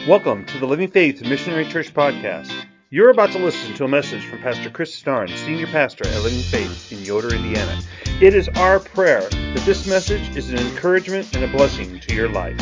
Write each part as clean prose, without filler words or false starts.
Welcome to the Living Faith Missionary Church podcast. You're about to listen to a message from Pastor Chris Starn, Senior Pastor at Living Faith in Yoder, Indiana. It is our prayer that this message is an encouragement and a blessing to your life.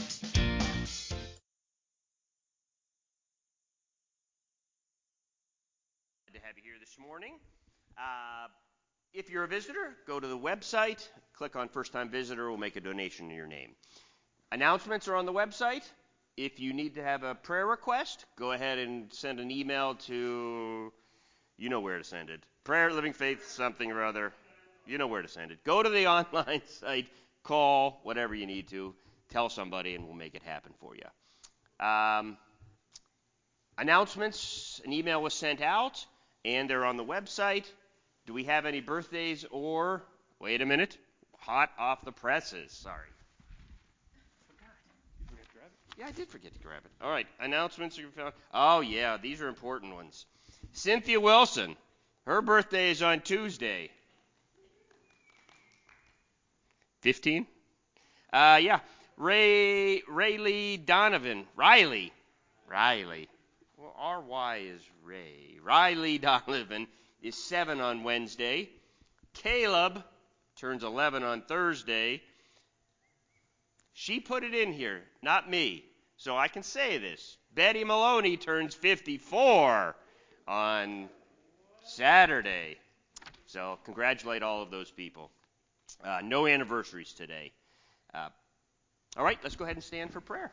Good to have you here this morning. If you're a visitor, go to the website, click on First Time Visitor, we'll make a donation in your name. Announcements are on the website. If you need to have a prayer request, go ahead and send an email to, you know where to send it. Prayer, Living Faith, something or other. You know where to send it. Go to the online site, call, whatever you need to, tell somebody, and we'll make it happen for you. Announcements, an email was sent out, and they're on the website. Do we have any birthdays or, wait a minute, hot off the presses, sorry. Yeah, I did forget to grab it. All right, announcements. Oh, yeah, these are important ones. Cynthia Wilson, her birthday is on Tuesday. 15? Yeah. Riley Donovan. Riley. Well, R-Y is Ray. Riley Donovan is 7 on Wednesday. Caleb turns 11 on Thursday. She put it in here, not me, so I can say this. Betty Maloney turns 54 on Saturday. So congratulate all of those people. No anniversaries today. All right, let's go ahead and stand for prayer.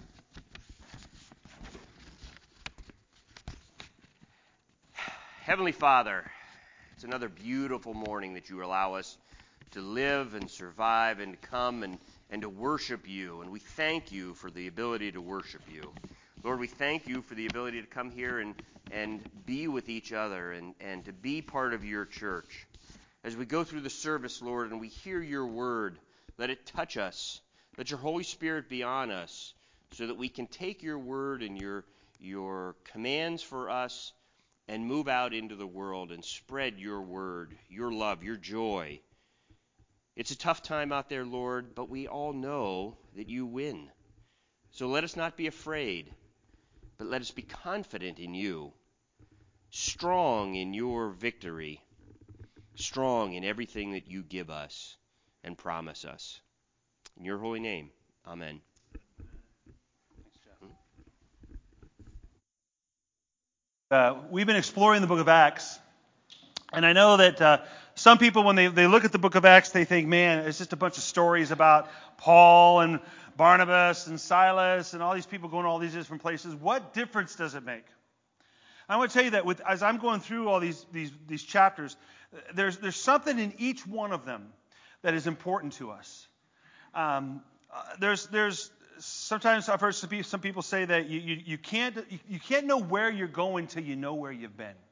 Heavenly Father, it's another beautiful morning that you allow us to live and survive and come and to worship you. And we thank you for the ability to worship you. Lord, we thank you for the ability to come here and be with each other and to be part of your church. As we go through the service, Lord, and we hear your word, let it touch us. Let your Holy Spirit be on us so that we can take your word and your commands for us and move out into the world and spread your word, your love, your joy. It's a tough time out there, Lord, but we all know that you win. So let us not be afraid, but let us be confident in you, strong in your victory, strong in everything that you give us and promise us. In your holy name, amen. We've been exploring the book of Acts, and I know that some people, when they look at the book of Acts, they think, man, it's just a bunch of stories about Paul and Barnabas and Silas and all these people going to all these different places. What difference does it make? I want to tell you that as I'm going through all these chapters, there's something in each one of them that is important to us. There's sometimes I've heard some people say that you can't know where you're going till you know where you've been.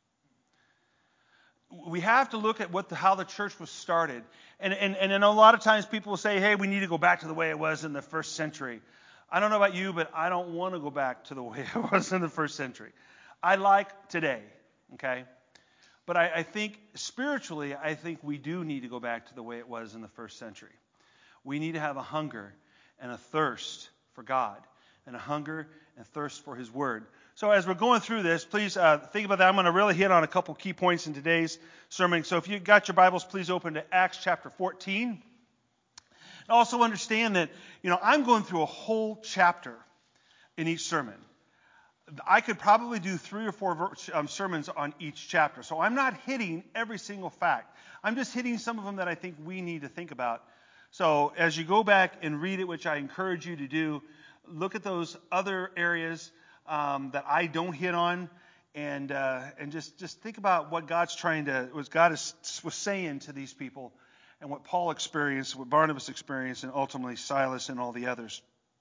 We have to look at how the church was started. And I know a lot of times people will say, hey, we need to go back to the way it was in the first century. I don't know about you, but I don't want to go back to the way it was in the first century. I like today, okay? But I think spiritually, I think we do need to go back to the way it was in the first century. We need to have a hunger and a thirst for God, and a hunger and thirst for His Word. So as we're going through this, please think about that. I'm going to really hit on a couple key points in today's sermon. So if you've got your Bibles, please open to Acts chapter 14. And also understand that, I'm going through a whole chapter in each sermon. I could probably do 3 or 4 sermons on each chapter. So I'm not hitting every single fact. I'm just hitting some of them that I think we need to think about. So as you go back and read it, which I encourage you to do, look at those other areas that I don't hit on, and just think about what God was saying to these people, and what Paul experienced, what Barnabas experienced, and ultimately Silas and all the others.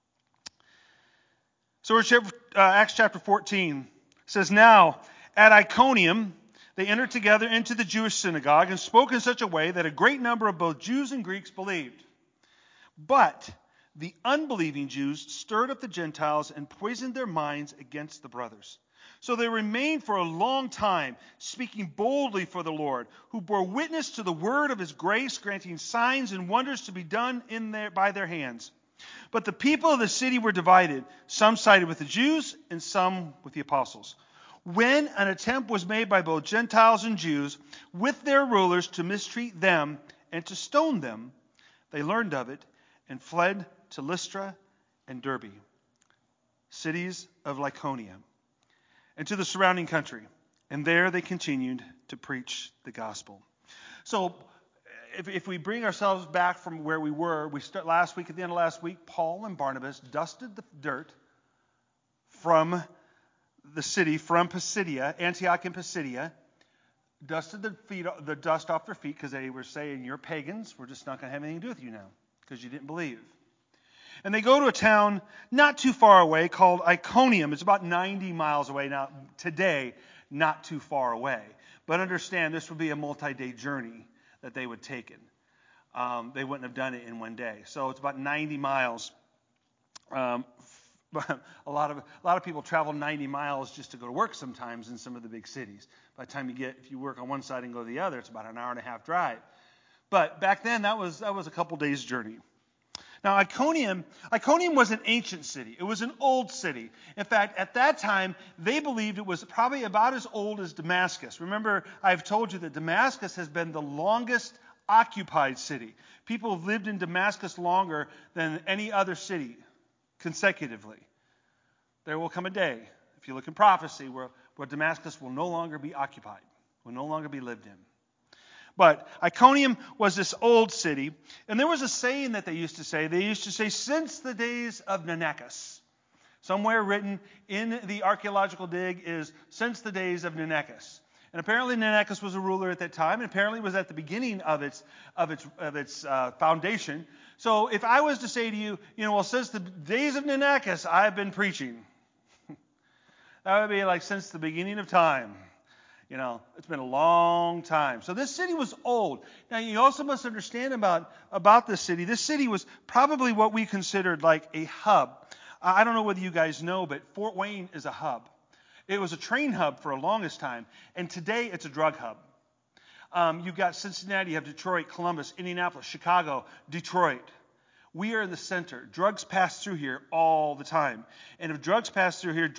So in Acts chapter 14 says, now at Iconium they entered together into the Jewish synagogue and spoke in such a way that a great number of both Jews and Greeks believed. But the unbelieving Jews stirred up the Gentiles and poisoned their minds against the brothers. So they remained for a long time, speaking boldly for the Lord, who bore witness to the word of His grace, granting signs and wonders to be done by their hands. But the people of the city were divided. Some sided with the Jews and some with the apostles. When an attempt was made by both Gentiles and Jews with their rulers to mistreat them and to stone them, they learned of it and fled to Lystra and Derbe, cities of Lycaonia, and to the surrounding country. And there they continued to preach the gospel. So, if we bring ourselves back from where we were, we start last week, at the end of last week, Paul and Barnabas dusted the dirt from the city, from Pisidia, Antioch and Pisidia, dusted the dust off their feet because they were saying, you're pagans, we're just not going to have anything to do with you now because you didn't believe. And they go to a town not too far away called Iconium. It's about 90 miles away now. Today, not too far away. But understand, this would be a multi-day journey that they would take it. They wouldn't have done it in one day. So it's about 90 miles. But a lot of people travel 90 miles just to go to work sometimes in some of the big cities. By the time if you work on one side and go to the other, it's about an hour and a half drive. But back then, that was a couple days journey. Now, Iconium was an ancient city. It was an old city. In fact, at that time, they believed it was probably about as old as Damascus. Remember, I've told you that Damascus has been the longest occupied city. People have lived in Damascus longer than any other city consecutively. There will come a day, if you look in prophecy, where Damascus will no longer be occupied, will no longer be lived in. But Iconium was this old city, and there was a saying that they used to say. They used to say, since the days of Nenekes. Somewhere written in the archaeological dig is, since the days of Nenekes. And apparently Nenekes was a ruler at that time, and apparently was at the beginning of its foundation. So if I was to say to you, well, since the days of Nenekes, I've been preaching. That would be like since the beginning of time. It's been a long time. So this city was old. Now, you also must understand about this city. This city was probably what we considered like a hub. I don't know whether you guys know, but Fort Wayne is a hub. It was a train hub for the longest time, and today it's a drug hub. You've got Cincinnati, you have Detroit, Columbus, Indianapolis, Chicago, Detroit. We are in the center. Drugs pass through here all the time. And if drugs pass through here,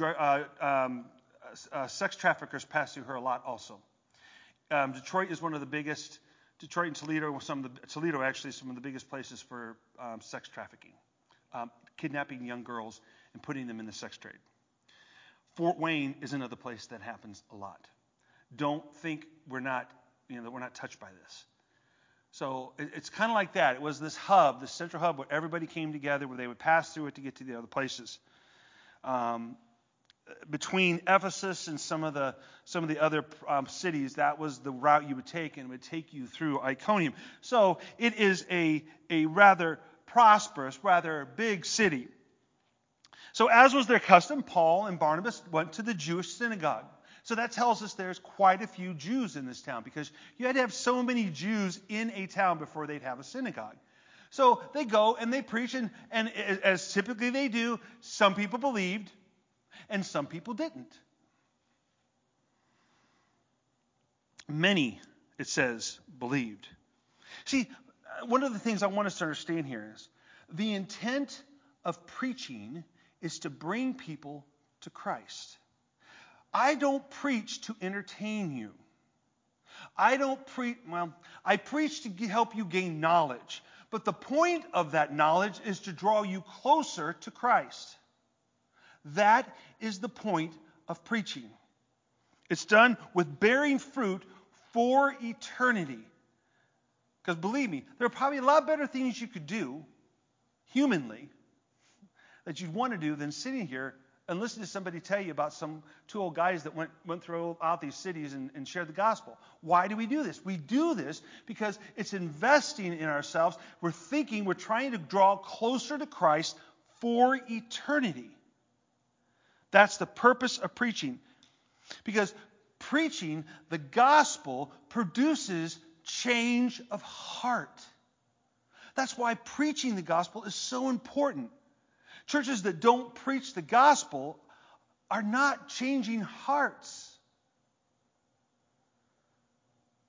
sex traffickers pass through here a lot also. Detroit is one of the biggest. Detroit and Toledo, Toledo actually is some of the biggest places for sex trafficking, kidnapping young girls and putting them in the sex trade. Fort Wayne is another place that happens a lot. Don't think we're not touched by this. So it's kind of like that. It was this hub, this central hub where everybody came together, where they would pass through it to get to the other places. Between Ephesus and some of the other cities, that was the route you would take, and it would take you through Iconium. So it is a rather prosperous, rather big city. So as was their custom, Paul and Barnabas went to the Jewish synagogue. So that tells us there's quite a few Jews in this town, because you had to have so many Jews in a town before they'd have a synagogue. So they go and they preach, and as typically they do, some people believed and some people didn't. Many, it says, believed. See, one of the things I want us to understand here is the intent of preaching is to bring people to Christ. I don't preach to entertain you. I preach to help you gain knowledge. But the point of that knowledge is to draw you closer to Christ. That is the point of preaching. It's done with bearing fruit for eternity. Because believe me, there are probably a lot better things you could do, humanly, that you'd want to do than sitting here and listen to somebody tell you about some two old guys that went throughout these cities and shared the gospel. Why do we do this? We do this because it's investing in ourselves. We're trying to draw closer to Christ for eternity. That's the purpose of preaching. Because preaching the gospel produces change of heart. That's why preaching the gospel is so important. Churches that don't preach the gospel are not changing hearts.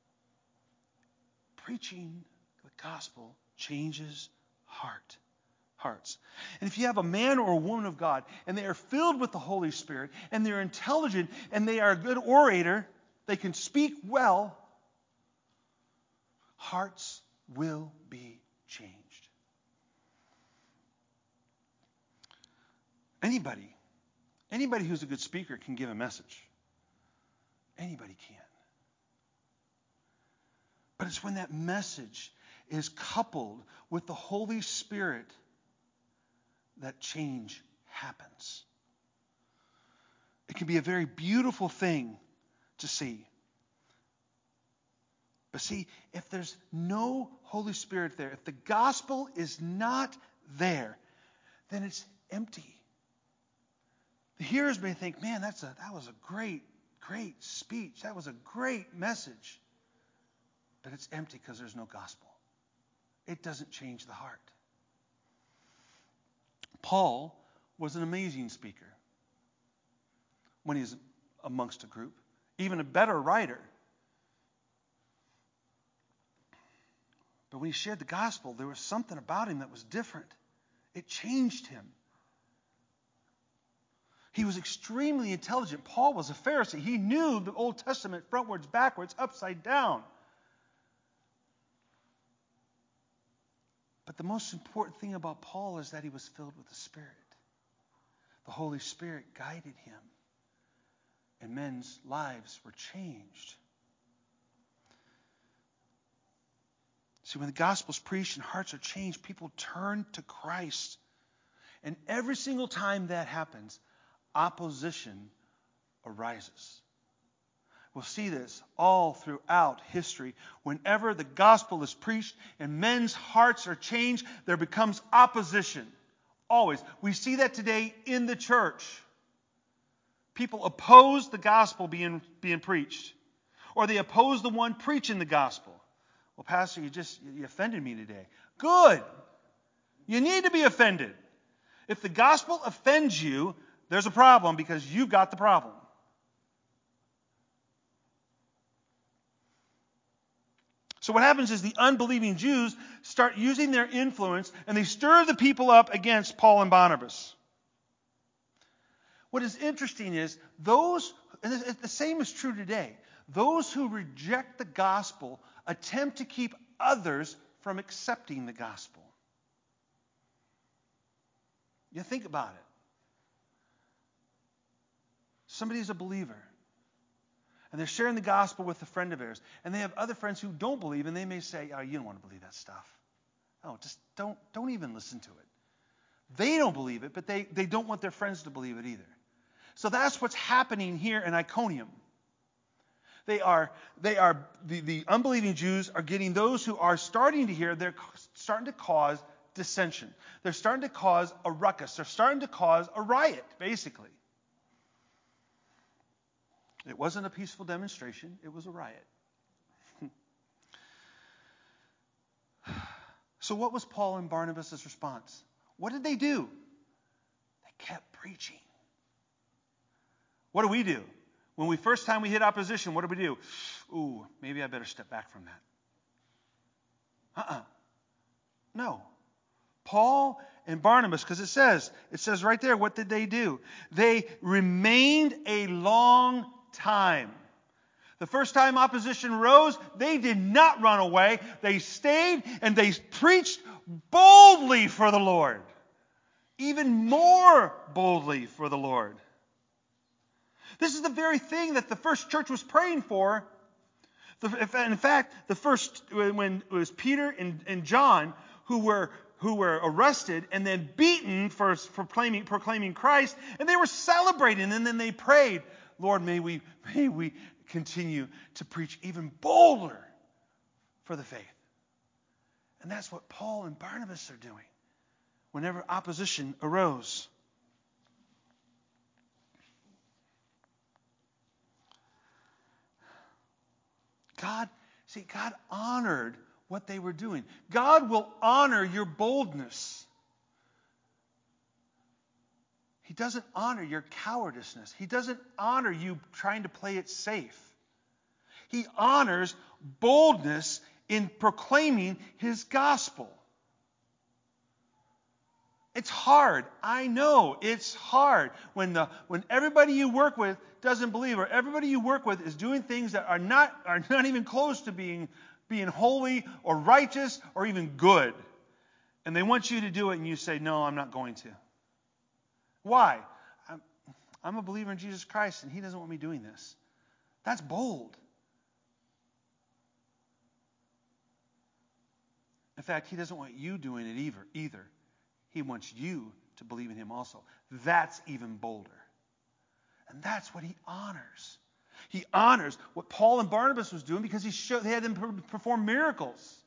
Preaching the gospel changes heart. hearts. And if you have a man or a woman of God, and they are filled with the Holy Spirit, and they're intelligent, and they are a good orator, they can speak well, hearts will be changed. Anybody who's a good speaker can give a message. Anybody can. But it's when that message is coupled with the Holy Spirit that change happens. It can be a very beautiful thing to see. But see, if there's no Holy Spirit there, if the gospel is not there, then it's empty. The hearers may think, man, that was a great speech. That was a great message. But it's empty because there's no gospel. It doesn't change the heart. Paul was an amazing speaker when he's amongst a group, even a better writer. But when he shared the gospel, there was something about him that was different. It changed him. He was extremely intelligent. Paul was a Pharisee. He knew the Old Testament frontwards, backwards, upside down. But the most important thing about Paul is that he was filled with the Spirit. The Holy Spirit guided him, and men's lives were changed. See, when the gospel is preached and hearts are changed, people turn to Christ. And every single time that happens, opposition arises. We'll see this all throughout history. Whenever the gospel is preached and men's hearts are changed, there becomes opposition. Always. We see that today in the church. People oppose the gospel being preached. Or they oppose the one preaching the gospel. Well, Pastor, you offended me today. Good. You need to be offended. If the gospel offends you, there's a problem because you've got the problem. So what happens is the unbelieving Jews start using their influence and they stir the people up against Paul and Barnabas. What is interesting is and the same is true today, those who reject the gospel attempt to keep others from accepting the gospel. You think about it. Somebody's a believer. And they're sharing the gospel with a friend of theirs. And they have other friends who don't believe, and they may say, oh, you don't want to believe that stuff. No, just don't even listen to it. They don't believe it, but they don't want their friends to believe it either. So that's what's happening here in Iconium. The unbelieving Jews are getting those who are starting to hear, they're starting to cause dissension. They're starting to cause a ruckus. They're starting to cause a riot, basically. It wasn't a peaceful demonstration. It was a riot. So what was Paul and Barnabas' response? What did they do? They kept preaching. What do? When first time we hit opposition, what do? Ooh, maybe I better step back from that. No. Paul and Barnabas, because it says right there, what did they do? They remained a long time. The first time opposition rose, they did not run away. They stayed and they preached boldly for the Lord. Even more boldly for the Lord. This is the very thing that the first church was praying for. In fact, when it was Peter and John who were arrested and then beaten for proclaiming Christ, and they were celebrating, and then they prayed, Lord, may we continue to preach even bolder for the faith. And that's what Paul and Barnabas are doing whenever opposition arose. God honored what they were doing. God will honor your boldness. He doesn't honor your cowardice. He doesn't honor you trying to play it safe. He honors boldness in proclaiming His gospel. It's hard. I know it's hard when everybody you work with doesn't believe, or everybody you work with is doing things that are not even close to being holy or righteous or even good. And they want you to do it, and you say, "No, I'm not going to." Why? I'm a believer in Jesus Christ, and He doesn't want me doing this. That's bold. In fact, He doesn't want you doing it either. He wants you to believe in Him also. That's even bolder. And that's what He honors. He honors what Paul and Barnabas was doing because they had them perform miracles.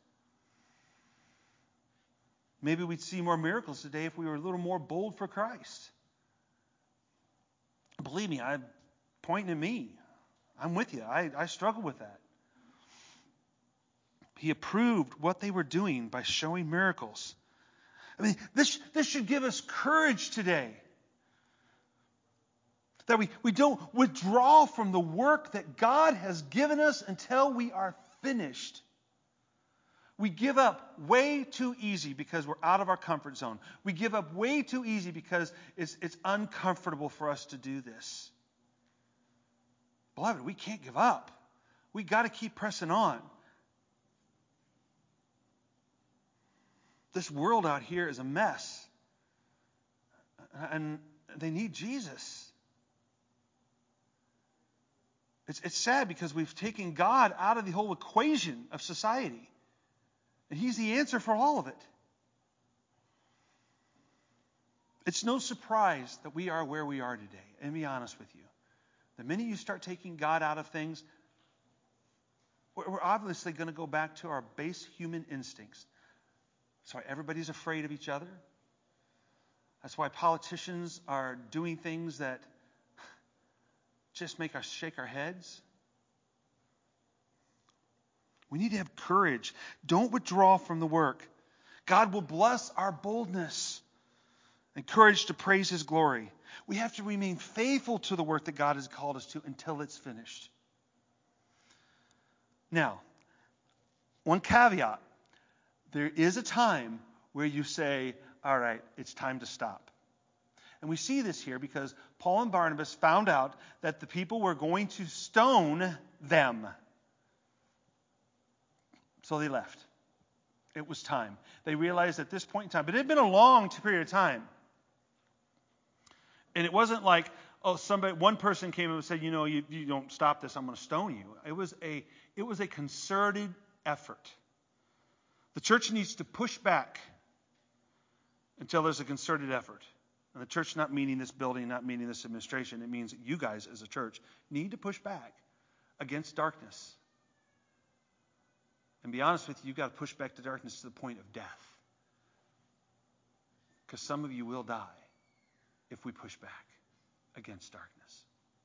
Maybe we'd see more miracles today if we were a little more bold for Christ. Believe me, I'm pointing at me. I'm with you. I struggle with that. He approved what they were doing by showing miracles. I mean, this should give us courage today. That we don't withdraw from the work that God has given us until we are finished. We give up way too easy because we're out of our comfort zone. We give up way too easy because it's uncomfortable for us to do this. Beloved, we can't give up. We got to keep pressing on. This world out here is a mess. And they need Jesus. It's sad because we've taken God out of the whole equation of society. And He's the answer for all of it. It's no surprise that we are where we are today. And be honest with you. The minute you start taking God out of things, we're obviously going to go back to our base human instincts. That's why everybody's afraid of each other. That's why politicians are doing things that just make us shake our heads. We need to have courage. Don't withdraw from the work. God will bless our boldness and courage to praise His glory. We have to remain faithful to the work that God has called us to until it's finished. Now, one caveat. There is a time where you say, all right, it's time to stop. And we see this here because Paul and Barnabas found out that the people were going to stone them. So they left. It was time. They realized at this point in time, but it had been a long period of time. And it wasn't like, one person came and said, you don't stop this, I'm going to stone you. It was a concerted effort. The church needs to push back until there's a concerted effort. And the church not meaning this building, not meaning this administration. It means that you guys as a church need to push back against darkness. And be honest with you, you've got to push back the darkness to the point of death. Because some of you will die if we push back against darkness.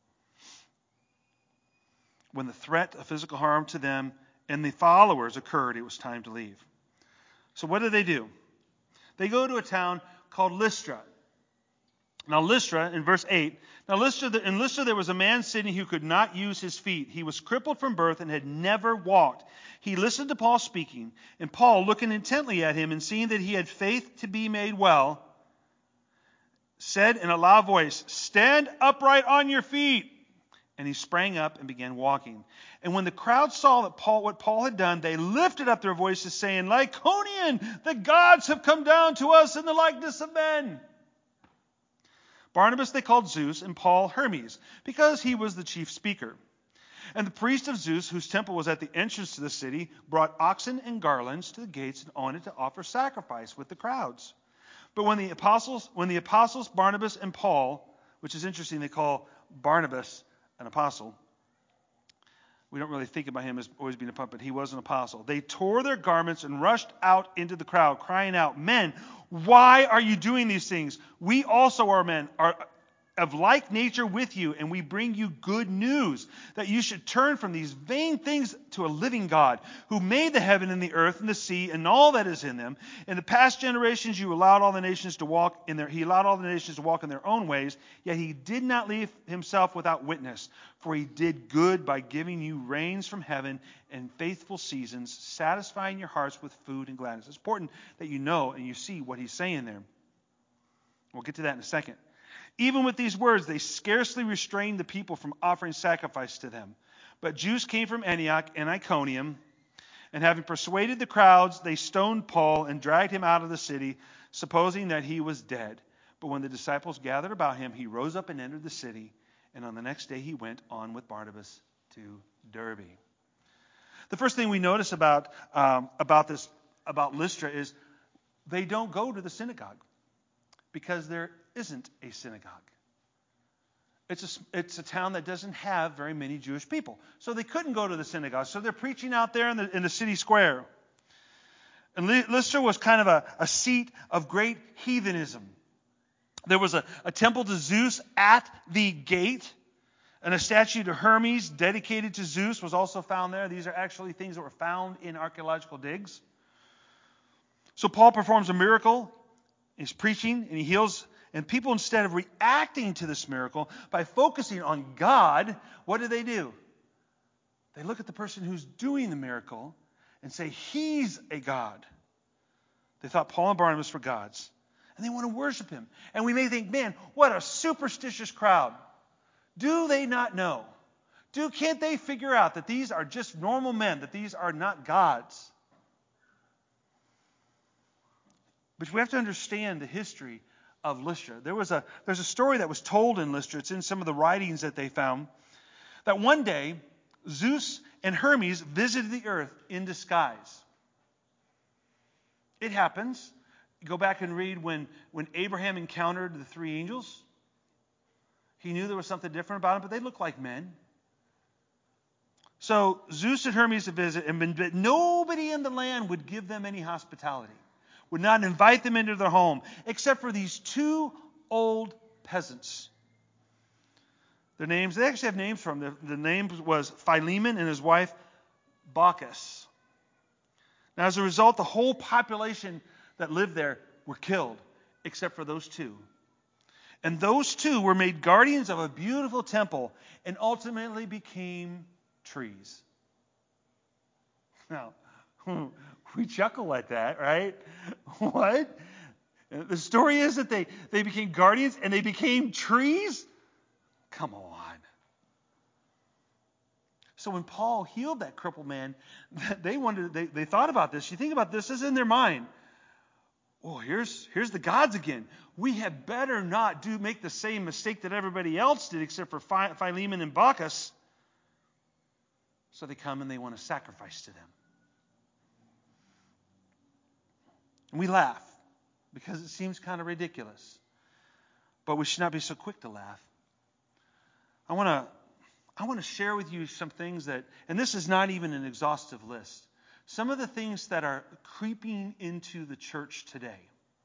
When the threat of physical harm to them and the followers occurred, it was time to leave. So what do? They go to a town called Lystra. Now Lystra, in verse 8, in Lystra there was a man sitting who could not use his feet. He was crippled from birth and had never walked. He listened to Paul speaking, and Paul, looking intently at him and seeing that he had faith to be made well, said in a loud voice, "Stand upright on your feet." And he sprang up and began walking. And when the crowd saw what Paul had done, they lifted up their voices, saying, "Lycaonian, the gods have come down to us in the likeness of men." Barnabas they called Zeus, and Paul Hermes, because he was the chief speaker. And the priest of Zeus, whose temple was at the entrance to the city, brought oxen and garlands to the gates and on it to offer sacrifice with the crowds. But when the apostles Barnabas and Paul, which is interesting, they call Barnabas an apostle. We don't really think about him as always being a puppet. He was an apostle. They tore their garments and rushed out into the crowd, crying out, "Men, why are you doing these things? We also are men, are of like nature with you, and we bring you good news, that you should turn from these vain things to a living God, who made the heaven and the earth and the sea and all that is in them. In the past generations you allowed all the nations to walk in their own ways, yet he did not leave himself without witness, for he did good by giving you rains from heaven and faithful seasons, satisfying your hearts with food and gladness." It's important that you know and you see what he's saying there. We'll get to that in a second. Even with these words, they scarcely restrained the people from offering sacrifice to them. But Jews came from Antioch and Iconium, and having persuaded the crowds, they stoned Paul and dragged him out of the city, supposing that he was dead. But when the disciples gathered about him, he rose up and entered the city, and on the next day he went on with Barnabas to Derbe. The first thing we notice about Lystra is they don't go to the synagogue because there isn't a synagogue. It's a town that doesn't have very many Jewish people. So they couldn't go to the synagogue. So they're preaching out there in the city square. And Lystra was kind of a seat of great heathenism. There was a temple to Zeus at the gate. And a statue to Hermes dedicated to Zeus was also found there. These are actually things that were found in archaeological digs. So Paul performs a miracle. He's preaching and he heals. And people, instead of reacting to this miracle by focusing on God, what do? They look at the person who's doing the miracle and say, he's a god. They thought Paul and Barnabas were gods. And they want to worship him. And we may think, man, what a superstitious crowd. Do they not know? Can't they figure out that these are just normal men, that these are not gods? But we have to understand the history of Lystra. There's a story that was told in Lystra. It's in some of the writings that they found. That one day, Zeus and Hermes visited the earth in disguise. It happens. You go back and read when Abraham encountered the three angels. He knew there was something different about them, but they looked like men. So Zeus and Hermes visit, but nobody in the land would give them any hospitality, would not invite them into their home, except for these two old peasants. Their names, they actually have names for them. The name was Philemon and his wife Baucis. Now, as a result, the whole population that lived there were killed, except for those two. And those two were made guardians of a beautiful temple and ultimately became trees. Now, we chuckle at that, right? What? The story is that they became guardians and they became trees? Come on. So when Paul healed that crippled man, they thought about this. You think about this is in their mind. Oh, here's the gods again. We had better not make the same mistake that everybody else did, except for Philemon and Baucis. So they come and they want to sacrifice to them. And we laugh because it seems kind of ridiculous. But we should not be so quick to laugh. I want to share with you some things that, and this is not even an exhaustive list, some of the things that are creeping into the church today.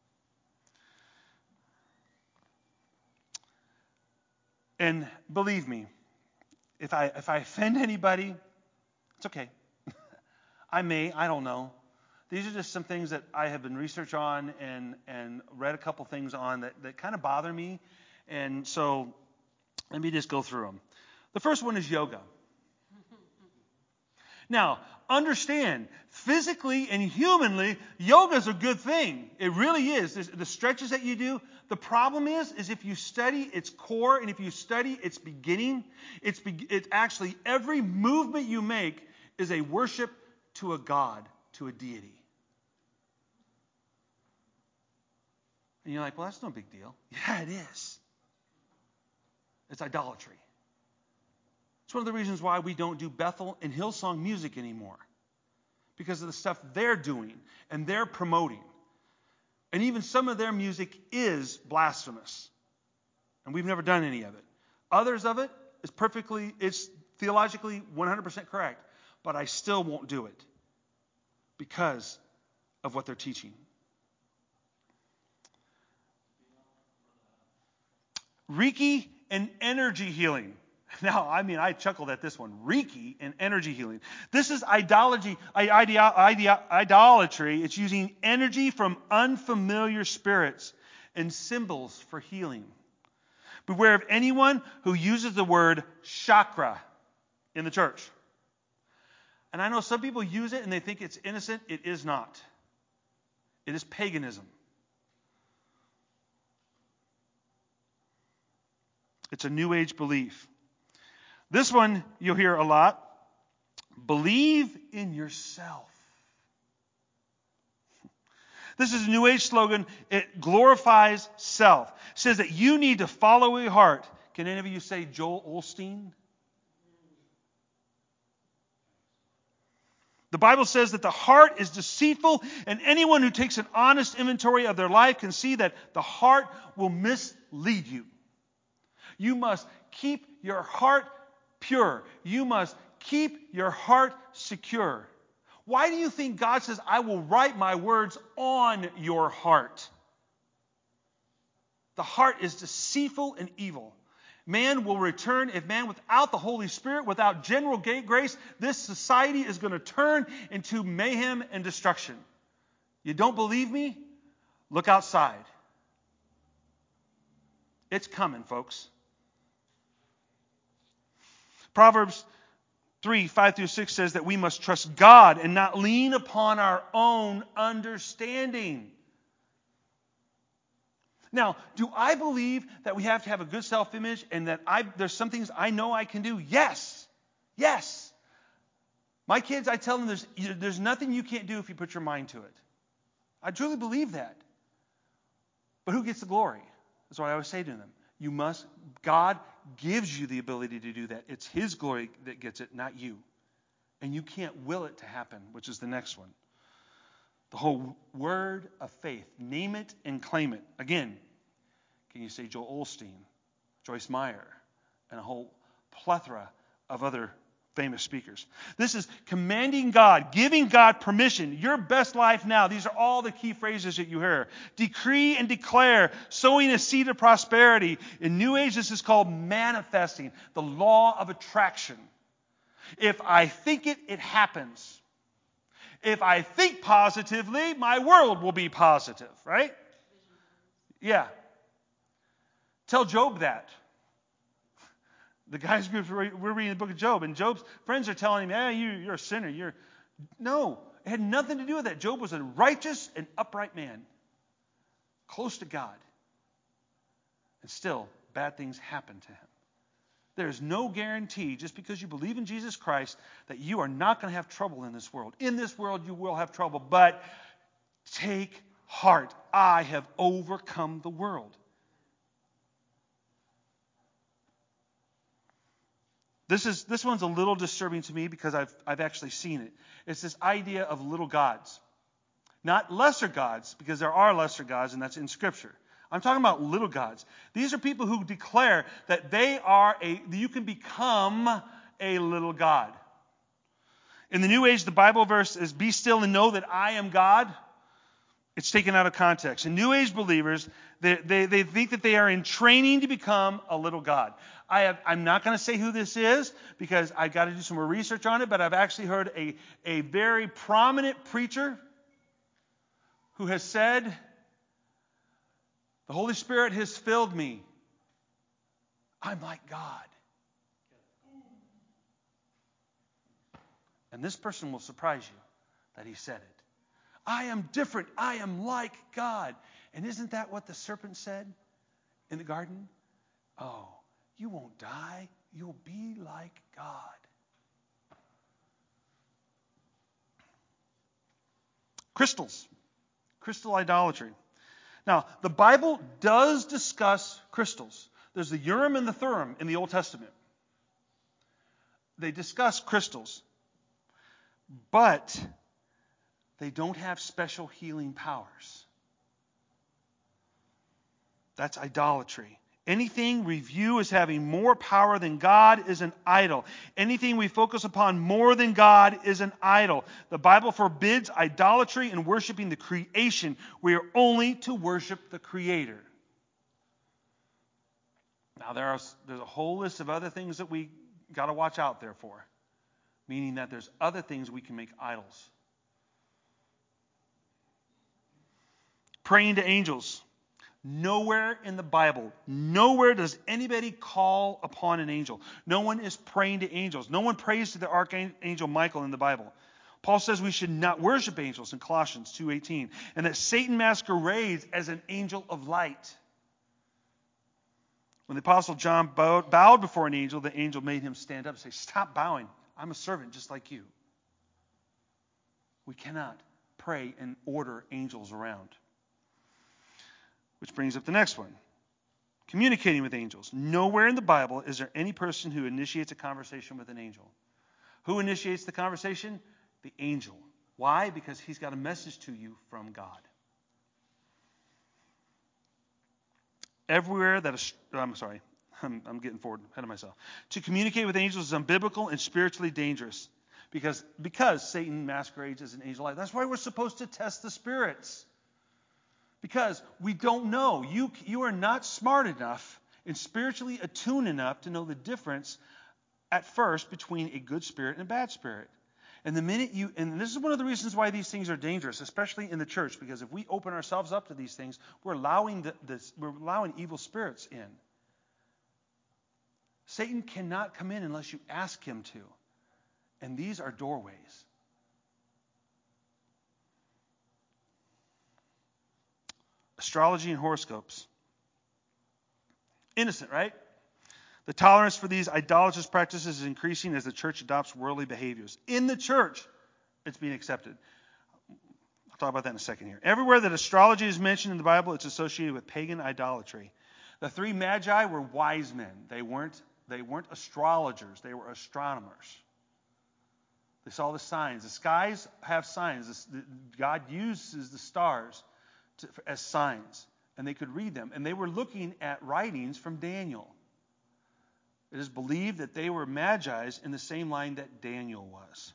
And believe me, if I offend anybody, it's okay. I don't know. These are just some things that I have been research on and read a couple things on that kind of bother me. And so let me just go through them. The first one is yoga. Now, understand, physically and humanly, yoga is a good thing. It really is. The stretches that you do. The problem is if you study its core and if you study its beginning, it's actually every movement you make is a worship to a god, to a deity. And you're like, well, that's no big deal. Yeah, it is. It's idolatry. It's one of the reasons why we don't do Bethel and Hillsong music anymore. Because of the stuff they're doing and they're promoting. And even some of their music is blasphemous. And we've never done any of it. Others of it it's theologically 100% correct. But I still won't do it. Because of what they're teaching. Reiki and energy healing. Now, I chuckled at this one. Reiki and energy healing. This is idolatry. It's using energy from unfamiliar spirits and symbols for healing. Beware of anyone who uses the word chakra in the church. And I know some people use it and they think it's innocent. It is not. It is paganism. It's a New Age belief. This one you'll hear a lot. Believe in yourself. This is a New Age slogan. It glorifies self. It says that you need to follow your heart. Can any of you say Joel Osteen? The Bible says that the heart is deceitful, and anyone who takes an honest inventory of their life can see that the heart will mislead you. You must keep your heart pure. You must keep your heart secure. Why do you think God says, I will write my words on your heart? The heart is deceitful and evil. Man will return, if man without the Holy Spirit, without general grace, this society is going to turn into mayhem and destruction. You don't believe me? Look outside. It's coming, folks. Proverbs 3:5-6 says that we must trust God and not lean upon our own understanding. Now, do I believe that we have to have a good self-image and that there's some things I know I can do? Yes. Yes. My kids, I tell them there's nothing you can't do if you put your mind to it. I truly believe that. But who gets the glory? That's what I always say to them. God gives you the ability to do that. It's His glory that gets it, not you. And you can't will it to happen, which is the next one. The whole word of faith. Name it and claim it. Again, can you say Joel Osteen, Joyce Meyer, and a whole plethora of other famous speakers. This is commanding God, giving God permission, your best life now. These are all the key phrases that you hear. Decree and declare, sowing a seed of prosperity. In New Age, this is called manifesting, the law of attraction. If I think it, it happens. If I think positively, my world will be positive, right? Yeah. Tell Job that. The guys groups, we're reading the book of Job, and Job's friends are telling him, you're a sinner. No, it had nothing to do with that. Job was a righteous and upright man, close to God. And still, bad things happened to him. There's no guarantee, just because you believe in Jesus Christ, that you are not going to have trouble in this world. In this world, you will have trouble, but take heart. I have overcome the world. This one's a little disturbing to me because I've actually seen it. It's this idea of little gods. Not lesser gods, because there are lesser gods, and that's in Scripture. I'm talking about little gods. These are people who declare that you can become a little god. In the New Age, the Bible verse is, be still and know that I am God. It's taken out of context. And New Age believers, they think that they are in training to become a little god. I'm not going to say who this is because I've got to do some more research on it, but I've actually heard a very prominent preacher who has said, the Holy Spirit has filled me. I'm like God. And this person will surprise you that he said it. I am different. I am like God. And isn't that what the serpent said in the garden? Oh, you won't die. You'll be like God. Crystals. Crystal idolatry. Now, the Bible does discuss crystals. There's the Urim and the Thummim in the Old Testament. They discuss crystals. But they don't have special healing powers. That's idolatry. Anything we view as having more power than God is an idol. Anything we focus upon more than God is an idol. The Bible forbids idolatry and worshiping the creation. We are only to worship the Creator. Now, there's a whole list of other things that we got to watch out there for. Meaning that there's other things we can make idols. Praying to angels. Nowhere in the Bible, nowhere does anybody call upon an angel. No one is praying to angels. No one prays to the archangel Michael in the Bible. Paul says we should not worship angels in Colossians 2:18, and that Satan masquerades as an angel of light. When the Apostle John bowed before an angel, the angel made him stand up and say, "Stop bowing. I'm a servant just like you." We cannot pray and order angels around. Which brings up the next one. Communicating with angels. Nowhere in the Bible is there any person who initiates a conversation with an angel. Who initiates the conversation? The angel. Why? Because he's got a message to you from God. Everywhere that I'm getting forward ahead of myself. To communicate with angels is unbiblical and spiritually dangerous because Satan masquerades as an angel. That's why we're supposed to test the spirits. Because we don't know. You are not smart enough and spiritually attuned enough to know the difference at first between a good spirit and a bad spirit. And the minute and this is one of the reasons why these things are dangerous, especially in the church, because if we open ourselves up to these things, we're allowing evil spirits in. Satan cannot come in unless you ask him to. And these are doorways. Astrology and horoscopes. Innocent, right? The tolerance for these idolatrous practices is increasing as the church adopts worldly behaviors. In the church, it's being accepted. I'll talk about that in a second here. Everywhere that astrology is mentioned in the Bible, it's associated with pagan idolatry. The three magi were wise men. They weren't astrologers. They were astronomers. They saw the signs. The skies have signs. God uses the stars as signs, and they could read them. And they were looking at writings from Daniel. It is believed that they were magi's in the same line that Daniel was.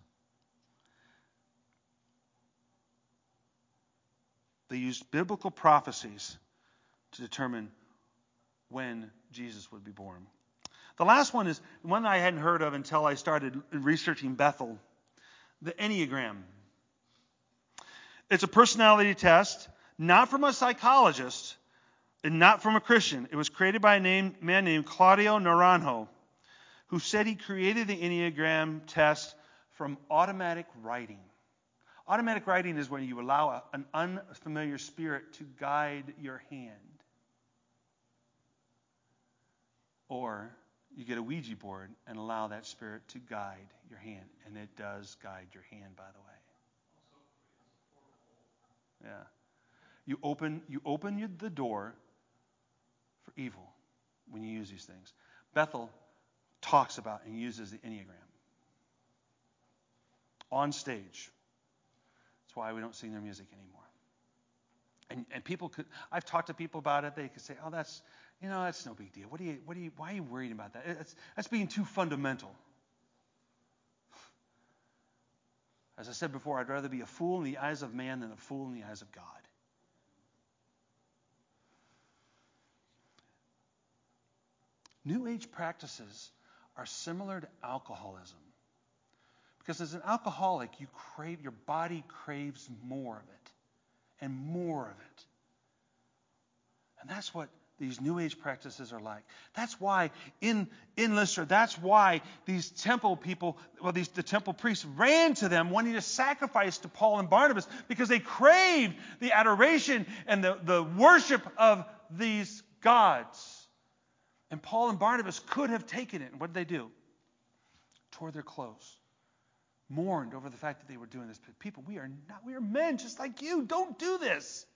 They used biblical prophecies to determine when Jesus would be born. The last one is one I hadn't heard of until I started researching Bethel, the Enneagram. It's a personality test. Not from a psychologist and not from a Christian. It was created by a man named Claudio Naranjo, who said he created the Enneagram test from automatic writing. Automatic writing is when you allow an unfamiliar spirit to guide your hand. Or you get a Ouija board and allow that spirit to guide your hand. And it does guide your hand, by the way. Yeah. You open the door for evil when you use these things. Bethel talks about and uses the Enneagram on stage. That's why we don't sing their music anymore. And people could, I've talked to people about it. They could say, "Oh, that's no big deal. Why are you worried about that? That's being too fundamental." As I said before, I'd rather be a fool in the eyes of man than a fool in the eyes of God. New Age practices are similar to alcoholism. Because as an alcoholic, your body craves more of it and more of it. And that's what these New Age practices are like. That's why in Lystra, that's why these temple people, the temple priests ran to them wanting to sacrifice to Paul and Barnabas because they craved the adoration and the worship of these gods. And Paul and Barnabas could have taken it. And what did they do? Tore their clothes. Mourned over the fact that they were doing this. People, we are men just like you. Don't do this.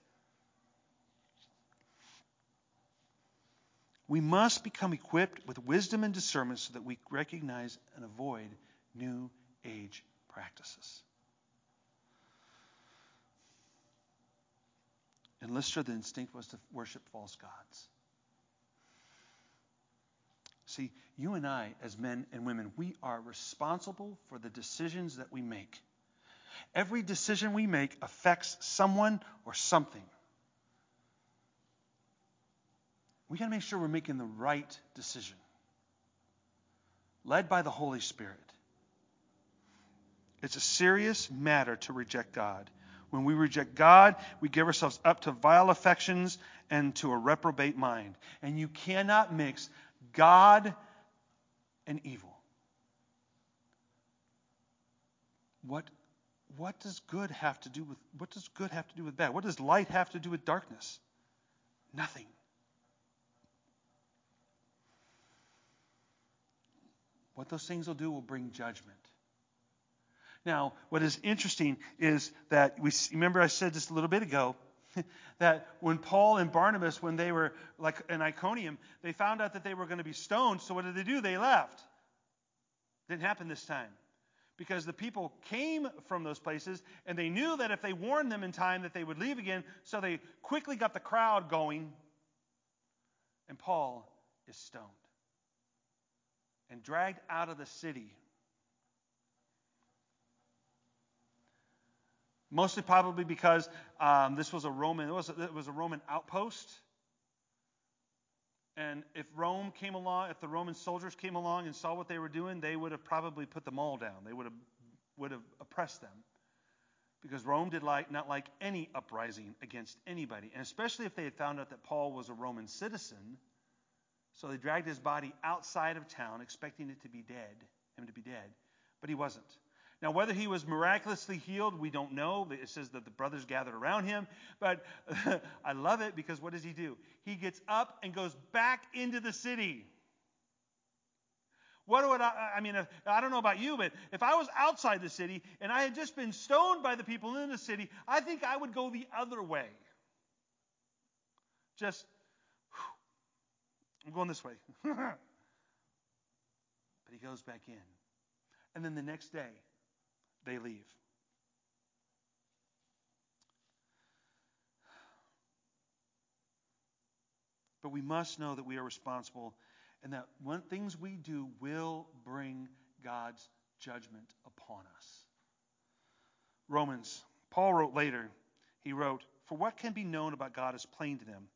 We must become equipped with wisdom and discernment so that we recognize and avoid New Age practices. In Lystra, the instinct was to worship false gods. See, you and I, as men and women, we are responsible for the decisions that we make. Every decision we make affects someone or something. We got to make sure we're making the right decision, led by the Holy Spirit. It's a serious matter to reject God. When we reject God, we give ourselves up to vile affections and to a reprobate mind. And you cannot mix God and evil. What does good have to do with bad? What does light have to do with darkness? Nothing. what those things will do will bring judgment. Now, what is interesting is that remember I said just a little bit ago that when Paul and Barnabas, when they were like in Iconium, they found out that they were going to be stoned. So what did they do? They left. Didn't happen this time. Because the people came from those places, and they knew that if they warned them in time that they would leave again, so they quickly got the crowd going, and Paul is stoned and dragged out of the city. Mostly probably because this was a Roman, it was a Roman outpost. And if the Roman soldiers came along and saw what they were doing, they would have probably put them all down. They would have oppressed them. Because Rome did not like any uprising against anybody. And especially if they had found out that Paul was a Roman citizen. So they dragged his body outside of town, expecting him to be dead. But he wasn't. Now, whether he was miraculously healed, we don't know. It says that the brothers gathered around him. But I love it because what does he do? He gets up and goes back into the city. I don't know about you, but if I was outside the city and I had just been stoned by the people in the city, I think I would go the other way. I'm going this way. But he goes back in. And then the next day, they leave. But we must know that we are responsible and that things we do will bring God's judgment upon us. Paul wrote later, he wrote, "For what can be known about God is plain to them,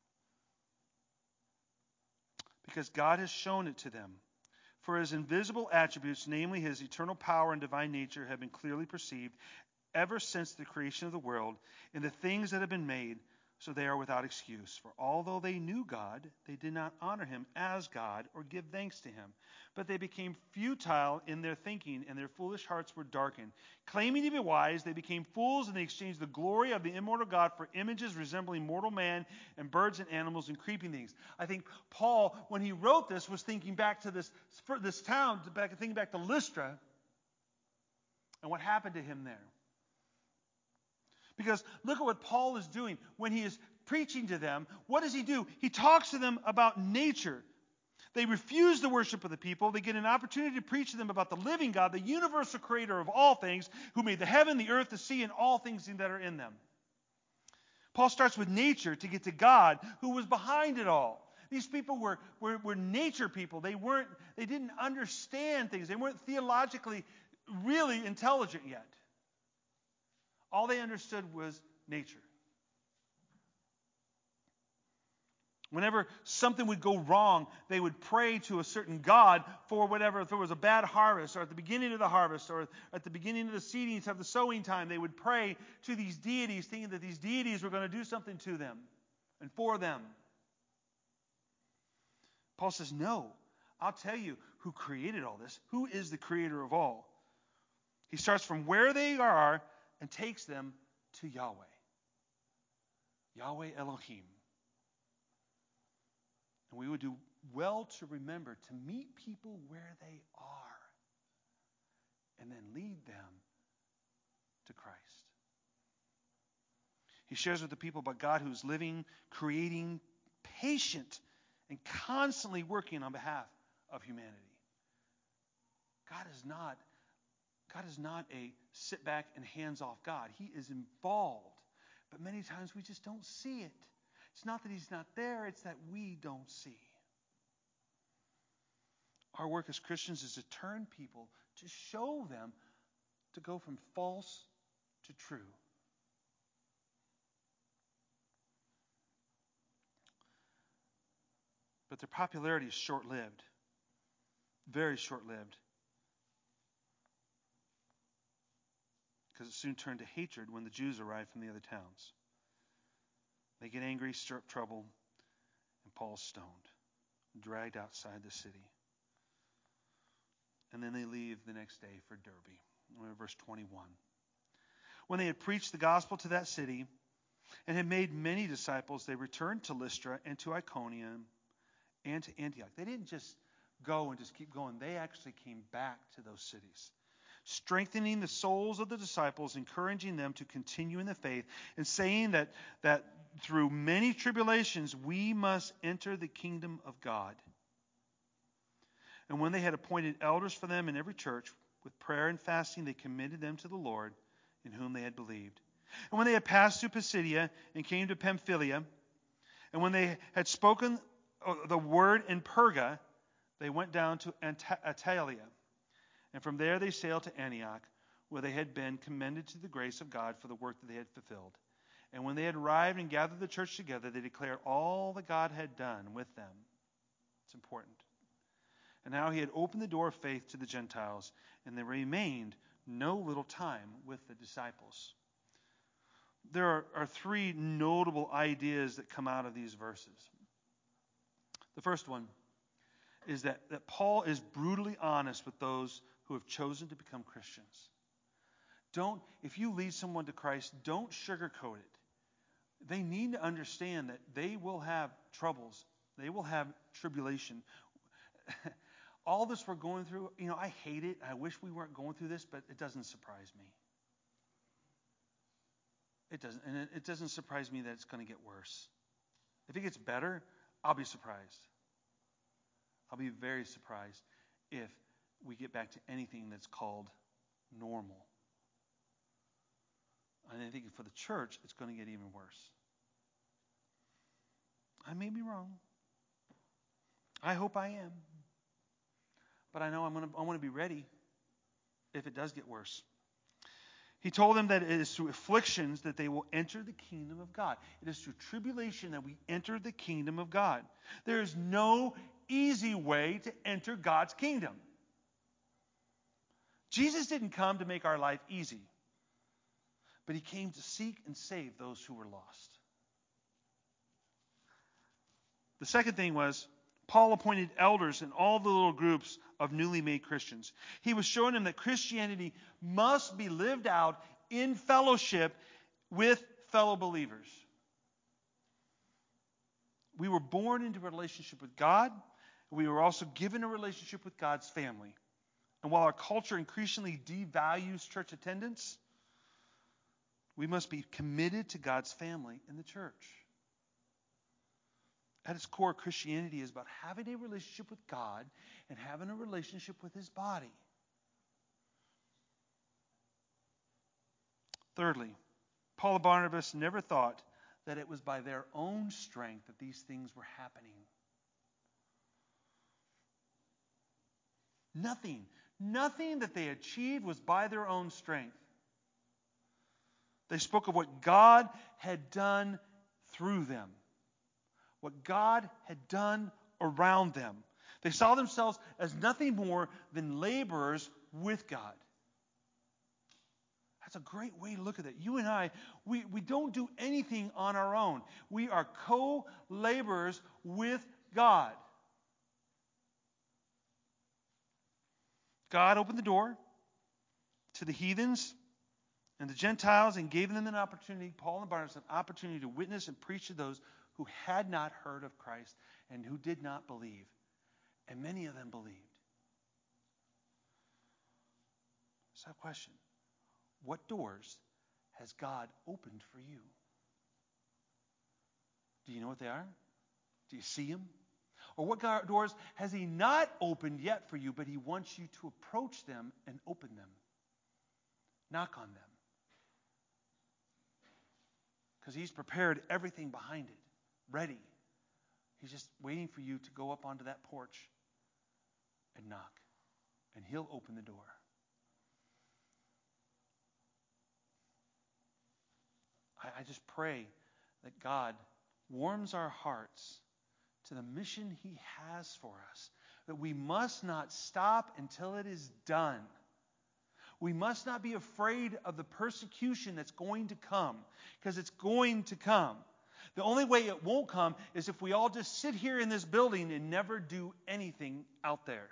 because God has shown it to them. For his invisible attributes, namely his eternal power and divine nature, have been clearly perceived ever since the creation of the world in the things that have been made, so they are without excuse. For although they knew God, they did not honor him as God or give thanks to him. But they became futile in their thinking, and their foolish hearts were darkened. Claiming to be wise, they became fools, and they exchanged the glory of the immortal God for images resembling mortal man and birds and animals and creeping things." I think Paul, when he wrote this, was thinking back to this town, thinking back to Lystra, and what happened to him there. Because look at what Paul is doing when he is preaching to them. What does he do? He talks to them about nature. They refuse the worship of the people. They get an opportunity to preach to them about the living God, the universal creator of all things, who made the heaven, the earth, the sea, and all things that are in them. Paul starts with nature to get to God, who was behind it all. These people were nature people. They didn't understand things. They weren't theologically really intelligent yet. All they understood was nature. Whenever something would go wrong, they would pray to a certain god for whatever. If there was a bad harvest, or at the beginning of the harvest, or at the beginning of the seeding of the sowing time, they would pray to these deities, thinking that these deities were going to do something to them and for them. Paul says, no, I'll tell you who created all this. Who is the creator of all? He starts from where they are and takes them to Yahweh. Yahweh Elohim. And we would do well to remember to meet people where they are and then lead them to Christ. He shares with the people about God who's living, creating, patient, and constantly working on behalf of humanity. God is not a sit back and hands off God. He is involved. But many times we just don't see it. It's not that he's not there, it's that we don't see. Our work as Christians is to turn people, to show them to go from false to true. But their popularity is short-lived. Very short-lived. Because it soon turned to hatred when the Jews arrived from the other towns. They get angry, stir up trouble, and Paul's stoned, dragged outside the city. And then they leave the next day for Derbe. Verse 21. When they had preached the gospel to that city and had made many disciples, they returned to Lystra and to Iconium and to Antioch. They didn't just go and just keep going. They actually came back to those cities, strengthening the souls of the disciples, encouraging them to continue in the faith, and saying that through many tribulations we must enter the kingdom of God. And when they had appointed elders for them in every church, with prayer and fasting they committed them to the Lord, in whom they had believed. And when they had passed through Pisidia and came to Pamphylia, and when they had spoken the word in Perga, they went down to Attalia. And from there they sailed to Antioch, where they had been commended to the grace of God for the work that they had fulfilled. And when they had arrived and gathered the church together, they declared all that God had done with them. It's important. And now he had opened the door of faith to the Gentiles, and they remained no little time with the disciples. There are three notable ideas that come out of these verses. The first one is that Paul is brutally honest with those who have chosen to become Christians. If you lead someone to Christ, don't sugarcoat it. They need to understand that they will have troubles. They will have tribulation. All this we're going through, I hate it. I wish we weren't going through this, but it doesn't surprise me. It doesn't. And it doesn't surprise me that it's going to get worse. If it gets better, I'll be surprised. I'll be very surprised if we get back to anything that's called normal. And I think for the church, it's going to get even worse. I may be wrong. I hope I am. But I know I want to be ready if it does get worse. He told them that it is through afflictions that they will enter the kingdom of God. It is through tribulation that we enter the kingdom of God. There is no easy way to enter God's kingdom. Jesus didn't come to make our life easy, but he came to seek and save those who were lost. The second thing was, Paul appointed elders in all the little groups of newly made Christians. He was showing them that Christianity must be lived out in fellowship with fellow believers. We were born into a relationship with God. We were also given a relationship with God's family. And while our culture increasingly devalues church attendance, we must be committed to God's family in the church. At its core, Christianity is about having a relationship with God and having a relationship with his body. Thirdly, Paul and Barnabas never thought that it was by their own strength that these things were happening. Nothing that they achieved was by their own strength. They spoke of what God had done through them. What God had done around them. They saw themselves as nothing more than laborers with God. That's a great way to look at it. You and I, we don't do anything on our own. We are co-laborers with God. God opened the door to the heathens and the Gentiles and gave them an opportunity, Paul and Barnabas, an opportunity to witness and preach to those who had not heard of Christ and who did not believe. And many of them believed. So, question. What doors has God opened for you? Do you know what they are? Do you see them? Or what doors has he not opened yet for you, but he wants you to approach them and open them? Knock on them. Because he's prepared everything behind it. Ready. He's just waiting for you to go up onto that porch and knock. And he'll open the door. I just pray that God warms our hearts to the mission he has for us. That we must not stop until it is done. We must not be afraid of the persecution that's going to come. Because it's going to come. The only way it won't come is if we all just sit here in this building and never do anything out there.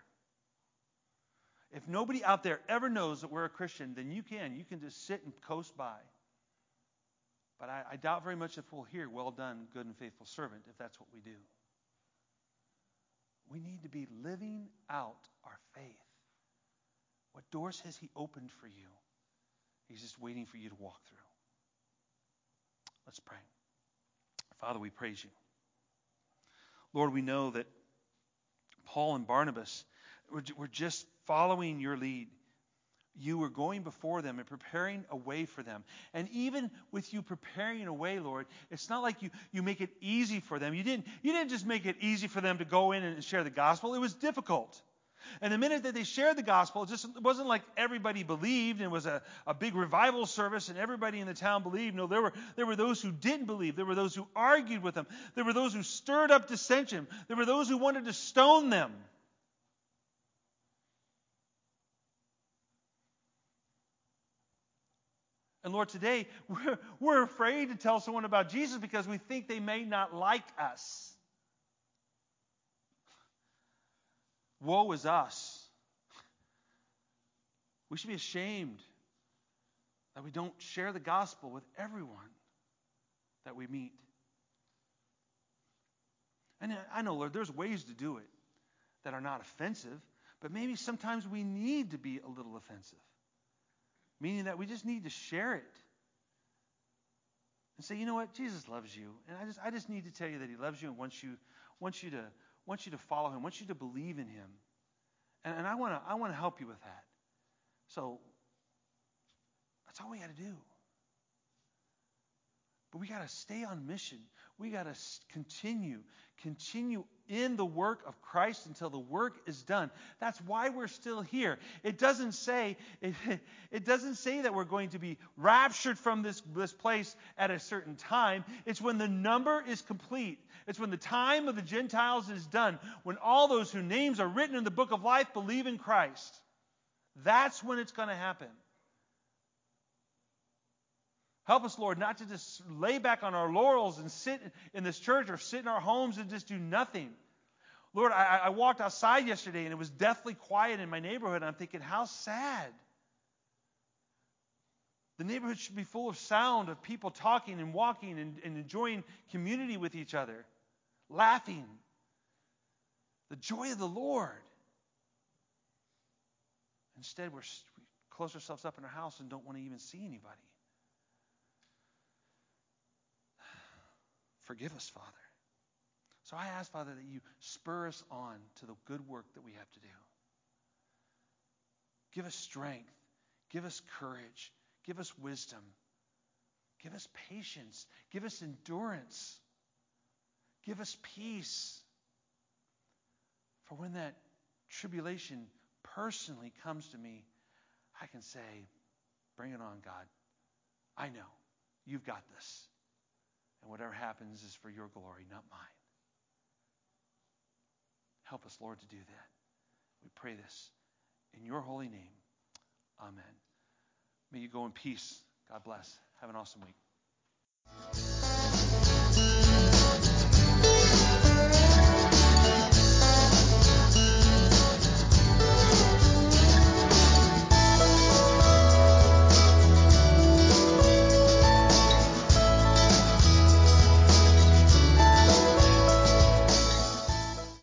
If nobody out there ever knows that we're a Christian, then you can just sit and coast by. But I doubt very much if we'll hear, well done, good and faithful servant, if that's what we do. We need to be living out our faith. What doors has He opened for you? He's just waiting for you to walk through. Let's pray. Father, we praise you. Lord, we know that Paul and Barnabas were just following your lead. You were going before them and preparing a way for them. And even with you preparing a way, Lord, it's not like you make it easy for them. You didn't just make it easy for them to go in and share the gospel. It was difficult. And the minute that they shared the gospel, it wasn't like everybody believed and it was a big revival service and everybody in the town believed. No, there were those who didn't believe. There were those who argued with them. There were those who stirred up dissension. There were those who wanted to stone them. And Lord, today we're afraid to tell someone about Jesus because we think they may not like us. Woe is us. We should be ashamed that we don't share the gospel with everyone that we meet. And I know, Lord, there's ways to do it that are not offensive, but maybe sometimes we need to be a little offensive. Meaning that we just need to share it. And say, you know what? Jesus loves you. And I just need to tell you that He loves you and wants you to follow Him, wants you to believe in Him. And I want to help you with that. So that's all we got to do. But we got to stay on mission. We got to continue in the work of Christ until the work is done. That's why we're still here. It doesn't say that we're going to be raptured from this place at a certain time. It's when the number is complete. It's when the time of the Gentiles is done. When all those whose names are written in the book of life believe in Christ. That's when it's going to happen. Help us, Lord, not to just lay back on our laurels and sit in this church or sit in our homes and just do nothing. Lord, I walked outside yesterday and it was deathly quiet in my neighborhood. And I'm thinking, how sad. The neighborhood should be full of sound of people talking and walking and enjoying community with each other, laughing. The joy of the Lord. Instead, we close ourselves up in our house and don't want to even see anybody. Forgive us, Father. So I ask, Father, that you spur us on to the good work that we have to do. Give us strength. Give us courage. Give us wisdom. Give us patience. Give us endurance. Give us peace. For when that tribulation personally comes to me, I can say, bring it on, God. I know. You've got this. And whatever happens is for your glory, not mine. Help us, Lord, to do that. We pray this in your holy name. Amen. May you go in peace. God bless. Have an awesome week.